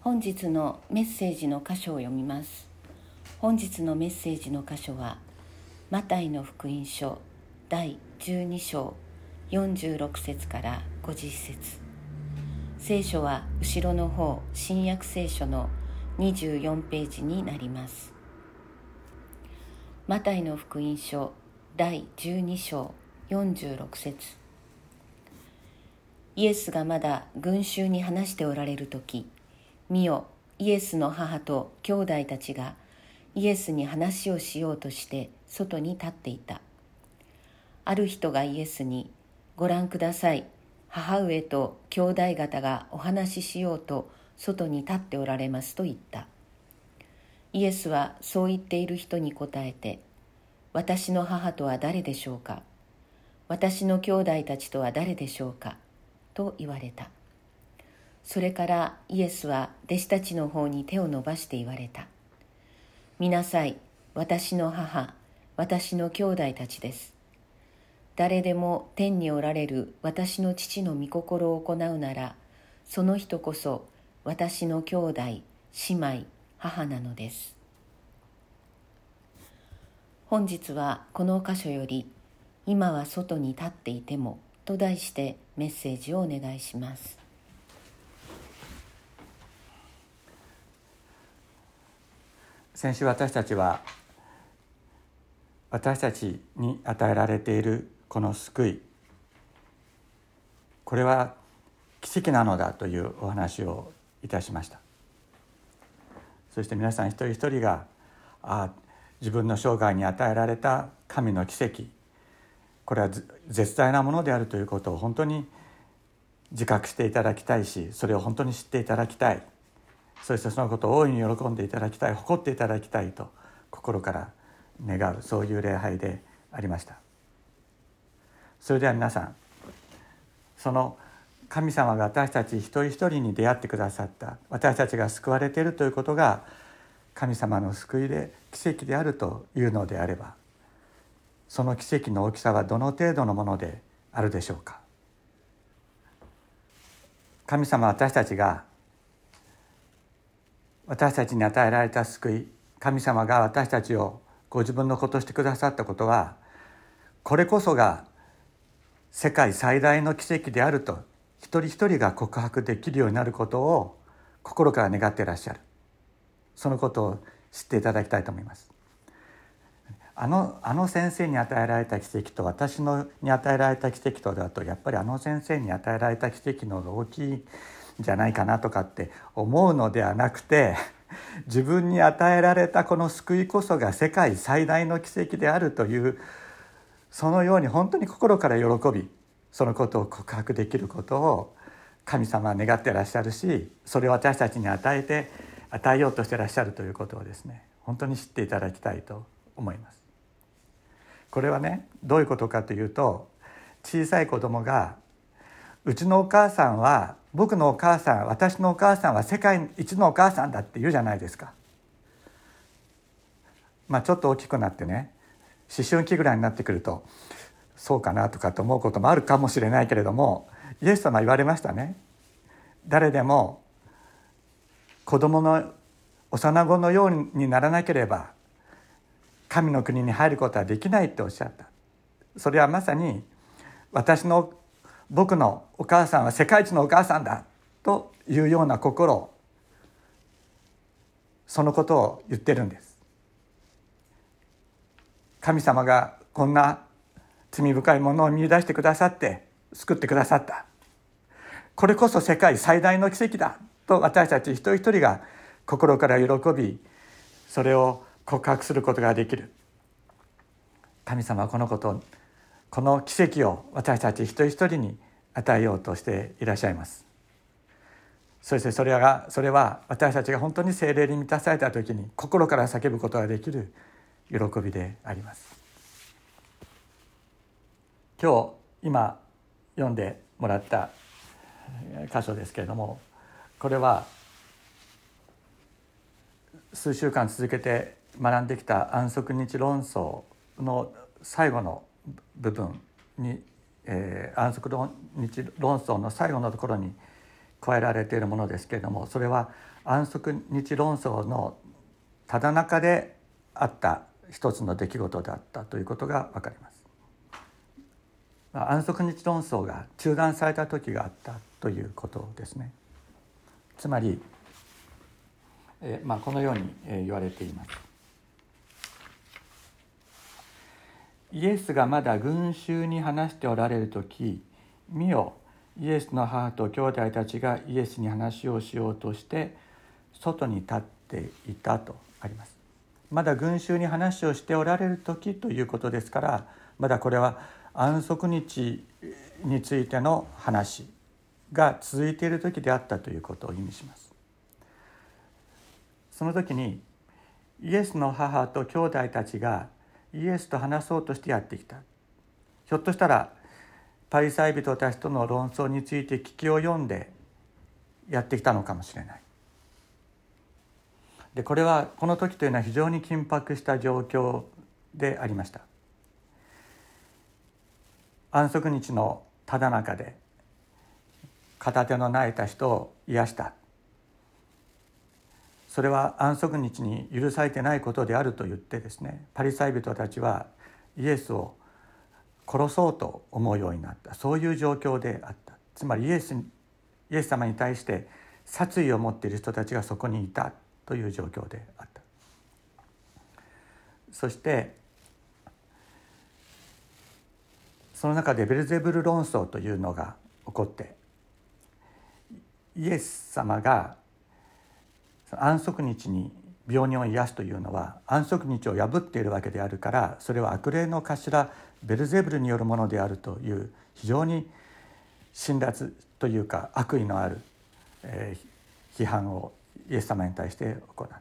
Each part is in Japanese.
本日のメッセージの箇所を読みます。本日のメッセージの箇所はマタイの福音書第12章46節から50節。聖書は後ろの方、新約聖書の24ページになります。マタイの福音書第12章46節。イエスがまだ群衆に話しておられるとき、見よ、イエスの母と兄弟たちがイエスに話をしようとして外に立っていた。ある人がイエスに、ご覧ください、母上と兄弟方がお話ししようと外に立っておられますと言った。イエスはそう言っている人に答えて、私の母とは誰でしょうか、私の兄弟たちとは誰でしょうかと言われた。それからイエスは弟子たちの方に手を伸ばして言われた。見なさい、私の母、私の兄弟たちです。誰でも天におられる私の父の御心を行うなら、その人こそ私の兄弟、姉妹、母なのです。本日はこの箇所より、今は外に立っていてもと題してメッセージをお願いします。 先週私たちは私たちに与えられているこの救い、これは奇跡なのだというお話をいたしました。そして皆さん一人一人が自分の生涯に与えられた神の奇跡、これは絶大なものであるということを本当に自覚していただきたいし、それを本当に知っていただきたい、そしてそのことを大いに喜んでいただきたい、誇っていただきたいと心から願う、そういう礼拝でありました。それでは皆さん、その神様が私たち一人一人に出会ってくださった、私たちが救われているということが神様の救いで奇跡であるというのであれば、その奇跡の大きさはどの程度のものであるでしょうか。神様は私たちが私たちに与えられた救い、神様が私たちをご自分の子としてくださったことは、これこそが世界最大の奇跡であると一人一人が告白できるようになることを心から願っていらっしゃる。そのことを知っていただきたいと思います。あの先生に与えられた奇跡と私に与えられた奇跡とだと、やっぱりあの先生に与えられた奇跡の方が大きいじゃないかなとかって思うのではなくて、自分に与えられたこの救いこそが世界最大の奇跡であるという、そのように本当に心から喜び、そのことを告白できることを神様は願っていらっしゃるし、それを私たちに与えようとしていらっしゃるということをですね、本当に知っていただきたいと思います。これはね、どういうことかというと、小さい子供がうちのお母さんは、僕のお母さん、私のお母さんは世界一のお母さんだって言うじゃないですか。ちょっと大きくなってね、思春期ぐらいになってくるとそうかなとかと思うこともあるかもしれないけれども、イエス様は言われましたね。誰でも子供の幼子のようにならなければ神の国に入ることはできないっておっしゃった。それはまさに僕のお母さんは世界一のお母さんだというような心、そのことを言ってるんです。神様がこんな罪深いものを見出してくださって救ってくださった、これこそ世界最大の奇跡だと私たち一人一人が心から喜び、それを告白することができる。神様はこの奇跡を私たち一人一人に与えようとしていらっしゃいます。そしてそれは私たちが本当に聖霊に満たされた時に心から叫ぶことができる喜びであります。今読んでもらった箇所ですけれども、これは数週間続けて学んできた安息日論争の最後の部分に、安息日論争の最後のところに加えられているものですけれども、それは安息日論争のただ中であった一つの出来事であったということが分かります。安息日論争が中断された時があったということですね。つまり、このように言われています。イエスがまだ群衆に話しておられる時、見よ、イエスの母と兄弟たちがイエスに話をしようとして外に立っていたとあります。まだ群衆に話をしておられる時ということですから、まだこれは安息日についての話が続いている時であったということを意味します。その時にイエスの母と兄弟たちがイエスと話そうとしてやってきた。ひょっとしたらパリサイ人たちとの論争について聞きを読んでやってきたのかもしれない。で、この時というのは非常に緊迫した状況でありました。安息日のただ中で片手の泣いた人を癒した。それは安息日に許されてないことであると言ってですね、パリサイ人たちはイエスを殺そうと思うようになった。そういう状況であった。つまりイエス様に対して殺意を持っている人たちがそこにいたという状況であった。そしてその中でベルゼブル論争というのが起こって、イエス様が安息日に病人を癒すというのは安息日を破っているわけであるから、それは悪霊の頭ベルゼブルによるものであるという非常に辛辣というか悪意のある、批判をイエス様に対して行った。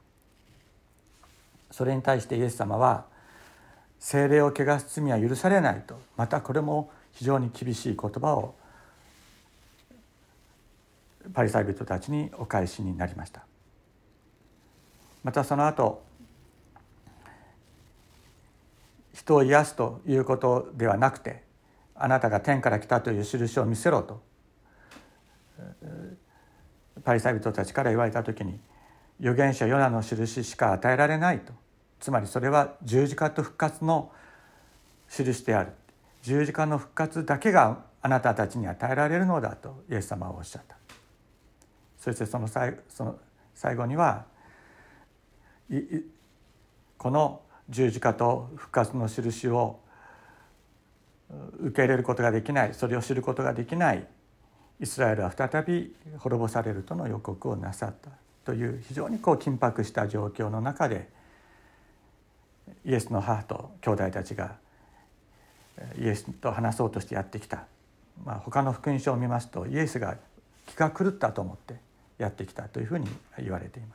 それに対してイエス様は聖霊を汚す罪は許されないと、またこれも非常に厳しい言葉をパリサイ人たちにお返しになりました。またその後、人を癒すということではなくて、あなたが天から来たという印を見せろとパリサイ人たちから言われた時に、預言者ヨナの印しか与えられないと、つまりそれは十字架と復活の印である、十字架の復活だけがあなたたちに与えられるのだとイエス様はおっしゃった。そしてその最後には、この十字架と復活の印を受け入れることができない、それを知ることができないイスラエルは再び滅ぼされるとの予告をなさったという非常に緊迫した状況の中で、イエスの母と兄弟たちがイエスと話そうとしてやってきた。他の福音書を見ますと、イエスが気が狂ったと思ってやってきたというふうに言われています。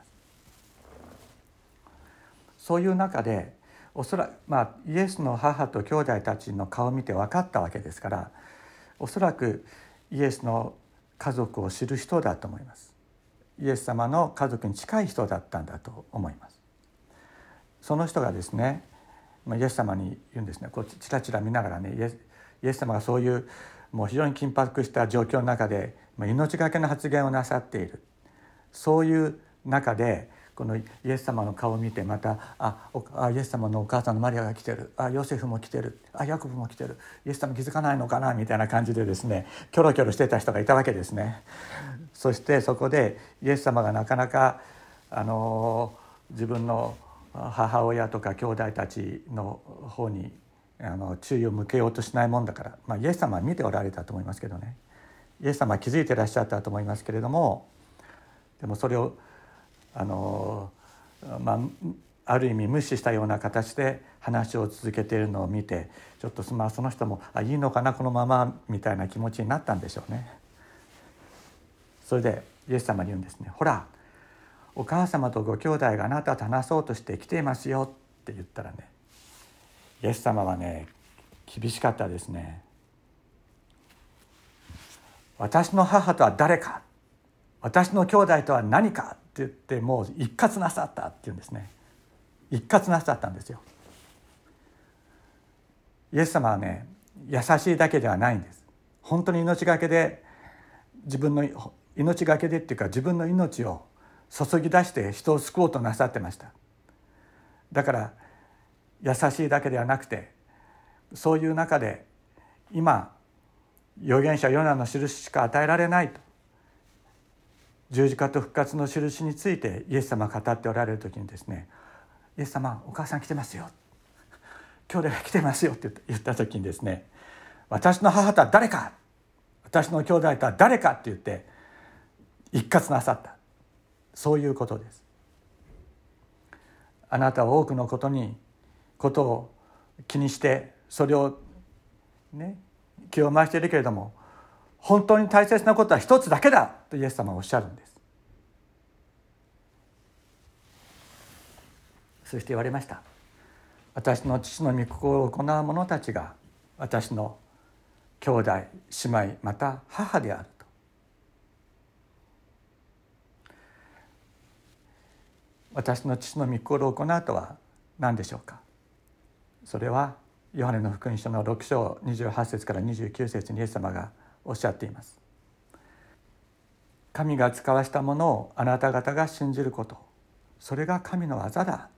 そういう中でおそらく、イエスの母と兄弟たちの顔を見て分かったわけですから、おそらくイエスの家族を知る人だと思います。イエス様の家族に近い人だったんだと思います。その人がですね、イエス様に言うんですね。チラチラ見ながらね、イエス様がそういうもう非常に緊迫した状況の中で命がけの発言をなさっている。そういう中でこのイエス様の顔を見て、またイエス様のお母さんのマリアが来てる、ヨセフも来てる、ヤコブも来てる、イエス様気づかないのかなみたいな感じでですね、キョロキョロしてた人がいたわけですね。そしてそこでイエス様がなかなか自分の母親とか兄弟たちの方に注意を向けようとしないもんだから、イエス様は見ておられたと思いますけどね、イエス様は気づいてらっしゃったと思いますけれども、でもそれをある意味無視したような形で話を続けているのを見て、ちょっとその人もいいのかなこのままみたいな気持ちになったんでしょうね。それでイエス様に言うんですね。ほら、お母様とご兄弟があなたと話そうとして来ていますよって言ったらね、イエス様はね、厳しかったですね。私の母とは誰か、私の兄弟とは何かって言って、もう一括なさったっていうんですね。一括なさったんですよ。イエス様はね、優しいだけではないんです。本当に命がけで自分の命がけでっていうか自分の命を注ぎ出して人を救おうとなさってました。だから優しいだけではなくて、そういう中で今預言者ヨナの印しか与えられないと、十字架と復活の印についてイエス様が語っておられる時にですね、イエス様お母さん来てますよ、兄弟が来てますよって言った時にですね、私の母とは誰か、私の兄弟とは誰かって言って一括なさった、そういうことです。あなたは多くのことを気にしてそれをね気を回しているけれども、本当に大切なことは一つだけだとイエス様はおっしゃるんです。そして言われました。私の父の御心を行う者たちが私の兄弟姉妹また母であると。私の父の御心を行うとは何でしょうか。それはヨハネの福音書の6章28節から29節にイエス様がおっしゃっています。神が使わしたものをあなた方が信じること、それが神の技だ。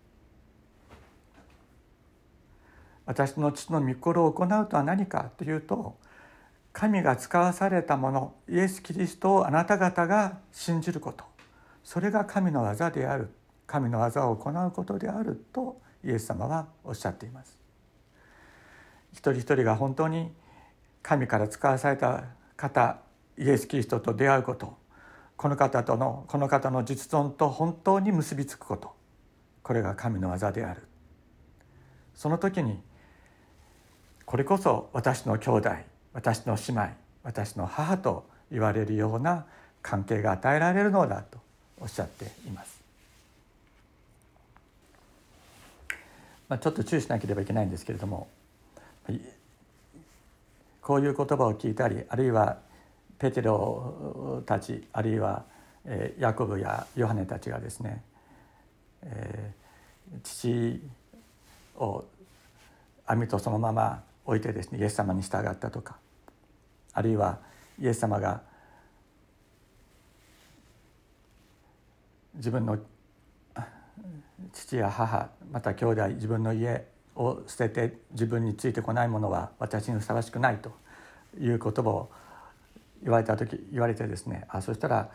私の父の御心を行うとは何かというと、神が使わされたものイエス・キリストをあなた方が信じること、それが神の技である、神の技を行うことであるとイエス様はおっしゃっています。一人一人が本当に神から使わされた方イエス・キリストと出会うこと、この方の実存と本当に結びつくこと、これが神の技である。その時にこれこそ私の兄弟、私の姉妹、私の母と言われるような関係が与えられるのだとおっしゃっています。ちょっと注意しなければいけないんですけれども、こういう言葉を聞いたり、あるいはペテロたち、あるいはヤコブやヨハネたちがですね、父を網とそのまま置いてですねイエス様に従ったとか、あるいはイエス様が自分の父や母また兄弟、自分の家を捨てて自分についてこないものは私にふさわしくないという言葉を言われてですね、そしたら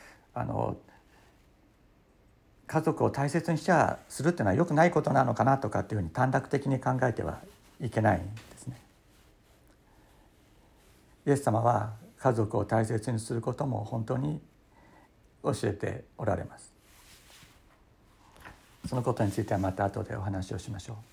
家族を大切にするっていうのは良くないことなのかなとかっていうふうに短絡的に考えてはいけないんですね。イエス様は家族を大切にすることも本当に教えておられます。そのことについてはまた後でお話をしましょ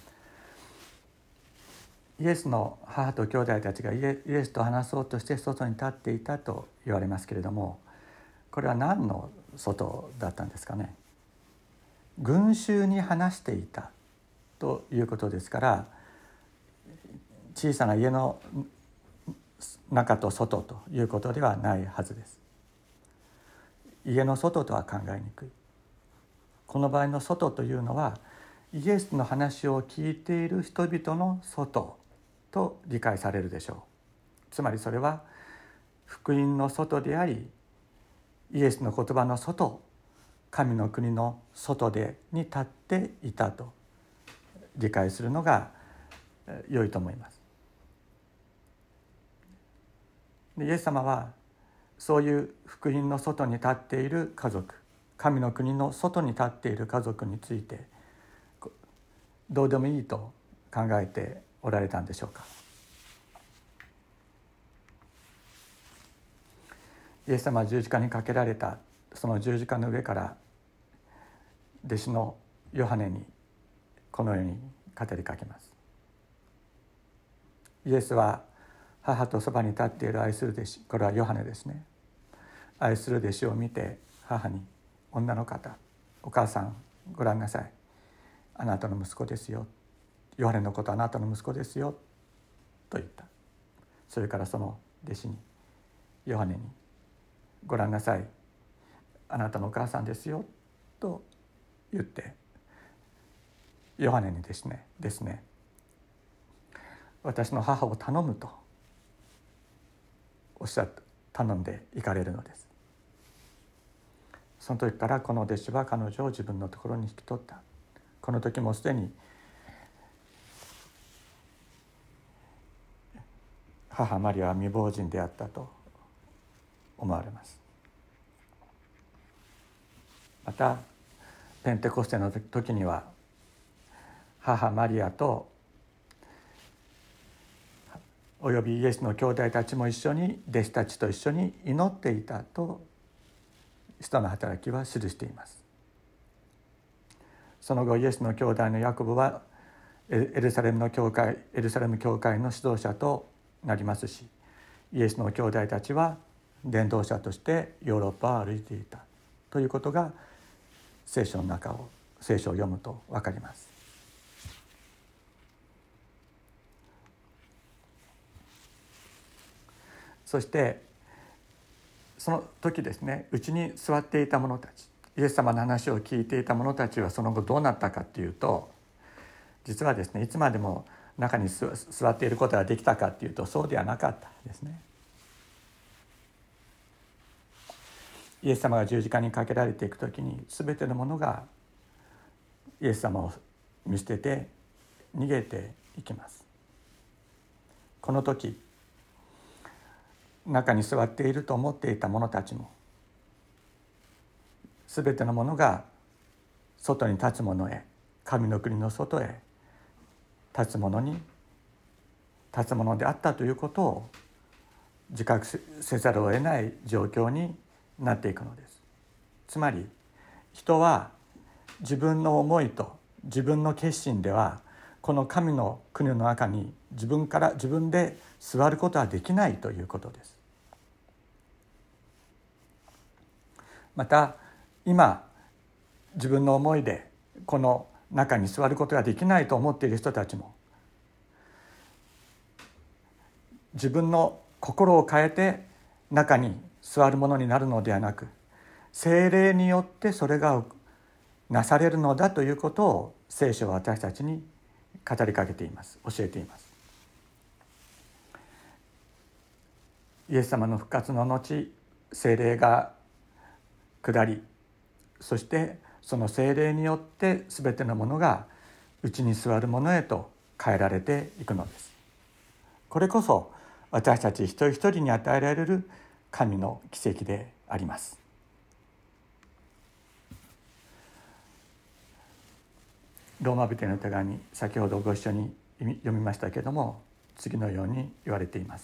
う。イエスの母と兄弟たちがイエスと話そうとして外に立っていたと言われますけれども、これは何の外だったんですかね。群衆に話していたということですから、小さな家の中と外ということではないはずです。家の外とは考えにくい。この場合の外というのはイエスの話を聞いている人々の外と理解されるでしょう。つまりそれは福音の外であり、イエスの言葉の外、神の国の外に立っていたと理解するのが良いと思います。イエス様はそういう福音の外に立っている家族、神の国の外に立っている家族についてどうでもいいと考えておられたんでしょうか。イエス様は十字架にかけられたその十字架の上から弟子のヨハネにこのように語りかけます。イエスは母とそばに立っている愛する弟子、これはヨハネですね。愛する弟子を見て母に、女の方、お母さんご覧なさい、あなたの息子ですよ、ヨハネのことあなたの息子ですよと言った。それからその弟子に、ヨハネに、ご覧なさい、あなたのお母さんですよと言って、ヨハネにですね私の母を頼むとおっしゃって頼んで行かれるのです。 その時からこの弟子は彼女を自分のところに引き取った。この時もすでに母マリアは未亡人であったと思われます。またペンテコステの時には母マリアとおよびイエスの兄弟たちも一緒に弟子たちと一緒に祈っていたと使徒の働きは記しています。その後イエスの兄弟のヤコブはエルサレム教会の指導者となりますし、イエスの兄弟たちは伝道者としてヨーロッパを歩いていたということが聖書を読むと分かります。そしてその時ですね、うちに座っていた者たち、イエス様の話を聞いていた者たちはその後どうなったかっていうと、実はですね、いつまでも中に座っていることができたかっていうとそうではなかったですね。イエス様が十字架にかけられていく時に全てのものがイエス様を見捨てて逃げていきます。この時中に座っていると思っていた者たちも全てのものが外に立つ者へ、神の国の外へ立つ者であったということを自覚せざるを得ない状況になっていくのです。つまり人は自分の思いと自分の決心ではこの神の国の中に自分で座ることはできないということです。また今自分の思いでこの中に座ることができないと思っている人たちも、自分の心を変えて中に座るものになるのではなく、聖霊によってそれがなされるのだということを聖書は私たちに語りかけています、教えています。イエス様の復活の後、聖霊が下り、そしてその聖霊によって全てのものが内に座るものへと変えられていくのです。これこそ私たち一人一人に与えられる神の奇跡であります。ローマ人への手紙、先ほどご一緒に読みましたけれども、次のように言われています。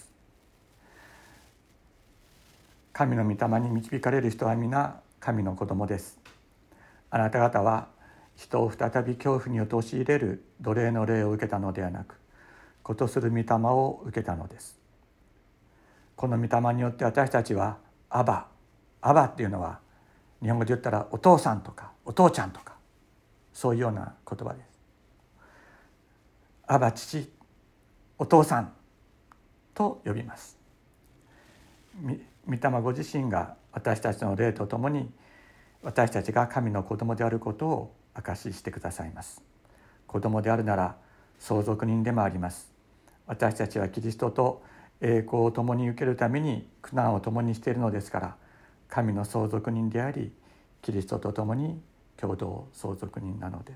神の御霊に導かれる人は皆神の子供です。あなた方は人を再び恐怖に陥れる奴隷の霊を受けたのではなく、子とする御霊を受けたのです。この御霊によって私たちはアバっていうのは日本語で言ったらお父さんとかお父ちゃんとかそういうような言葉です。アバ、父、お父さんと呼びます。御霊ご自身が私たちの霊とともに私たちが神の子供であることを証ししてくださいます。子供であるなら相続人でもあります。私たちはキリストと栄光を共に受けるために苦難を共にしているのですから、神の相続人でありキリストと共に共同相続人なのです。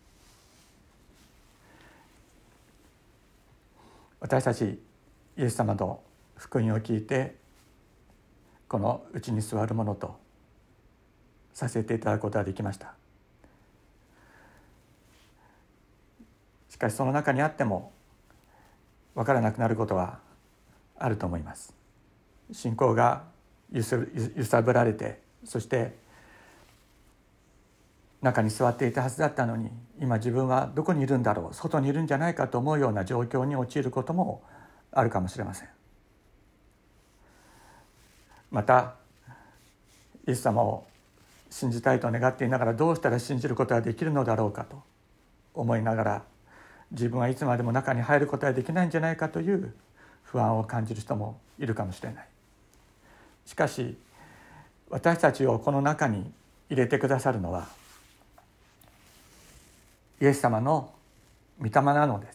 私たちイエス様の福音を聞いてこのうちに座るものとさせていただくことができました。しかしその中にあっても分からなくなることはあると思います。信仰が揺さぶられて、そして中に座っていたはずだったのに今自分はどこにいるんだろう、外にいるんじゃないかと思うような状況に陥ることもあるかもしれません。またイエス様を信じたいと願っていながらどうしたら信じることができるのだろうかと思いながら、自分はいつまでも中に入ることができないんじゃないかという不安を感じる人もいるかもしれない。しかし私たちをこの中に入れてくださるのはイエス様の御霊なのです。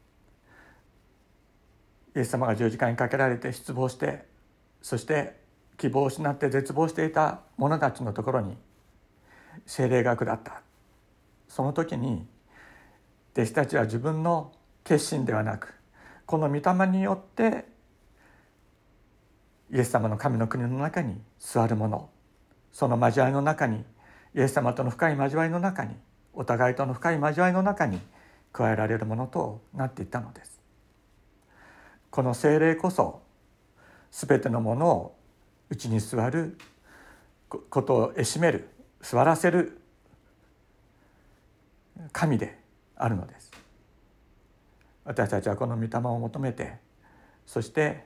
イエス様が十字架にかけられて失望して、そして希望を失って絶望していた者たちのところに聖霊が下った。その時に弟子たちは自分の決心ではなく、この御霊によってイエス様の神の国の中に座る者、その交わりの中に、イエス様との深い交わりの中に、お互いとの深い交わりの中に加えられるものとなっていったのです。この聖霊こそすべてのものを内に座ることを得しめる、座らせる神であるのです。私たちはこの御霊を求めて、そして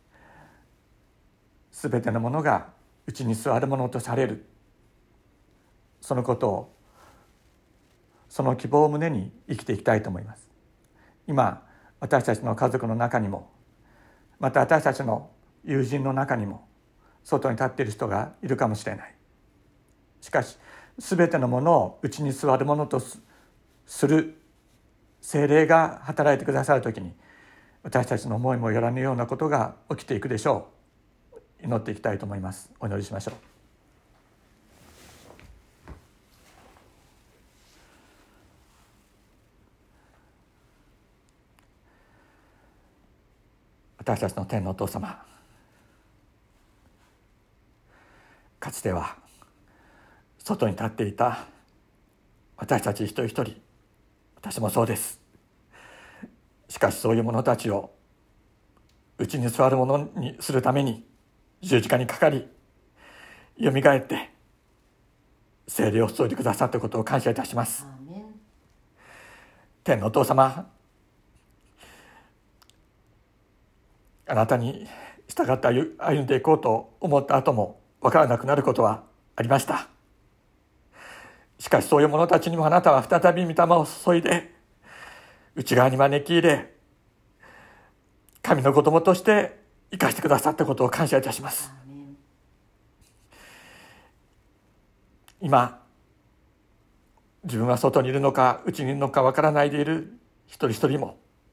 すべてのものが内に座るものとされる、そのことを、その希望を胸に生きていきたいと思います。今私たちの家族の中にも、また私たちの友人の中にも外に立っている人がいるかもしれない。しかしすべてのものを内に座るものとする聖霊が働いてくださるときに、私たちの思いもよらぬようなことが起きていくでしょう。祈っていきたいと思います。お祈りしましょう。私たちの天のお父様、かつては外に立っていた私たち一人一人、私もそうです。しかしそういう者たちを内に座るものにするために十字架にかかり、よみがえって聖霊を注いでくださったことを感謝いたします。天のお父様、あなたに従って歩んでいこうと思った後も分からなくなることはありました。しかしそういう者たちにもあなたは再び御霊を注いで内側に招き入れ、神の子供として生かしてくださったことを感謝いたします。今自分は外にいるのか内にいるのか分からないでいる一人一人も、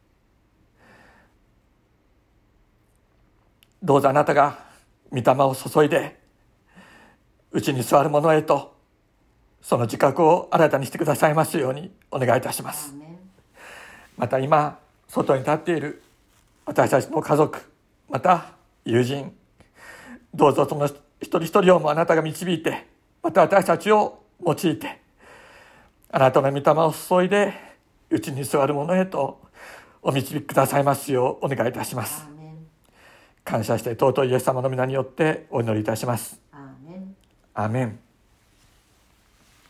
どうぞあなたが御霊を注いで内に座る者へとその自覚を新たにしてくださいますようにお願いいたします。また今外に立っている私たちの家族、また友人、どうぞその一人一人をもあなたが導いて、また私たちを用いてあなたの御霊を注いで内に座る者へとお導きくださいますようお願いいたします。感謝して尊いイエス様の皆によってお祈りいたします。アーメン。